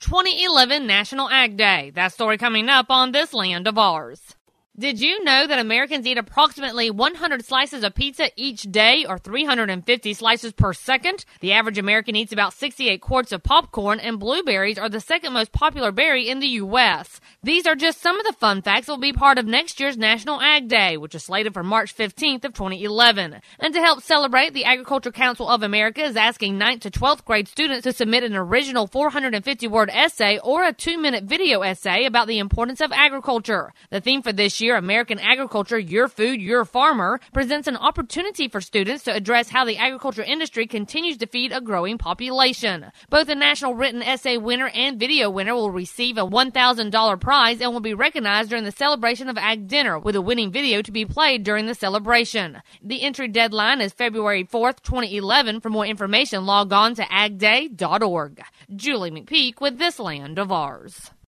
2011 National Ag Day. That story coming up on This Land of Ours. Did you know that Americans eat approximately 100 slices of pizza each day, or 350 slices per second? The average American eats about 68 quarts of popcorn, and blueberries are the second most popular berry in the U.S. These are just some of the fun facts that will be part of next year's National Ag Day, which is slated for March 15th of 2011. And to help celebrate, the Agriculture Council of America is asking 9th to 12th grade students to submit an original 450-word essay or a 2-minute video essay about the importance of agriculture. The theme for this year, American Agriculture, Your Food, Your Farmer, presents an opportunity for students to address how the agriculture industry continues to feed a growing population. Both the national written essay winner and video winner will receive a $1,000 prize and will be recognized during the celebration of Ag Dinner, with a winning video to be played during the celebration. The entry deadline is February 4th, 2011. For more information, log on to agday.org. Julie McPeak with This Land of Ours.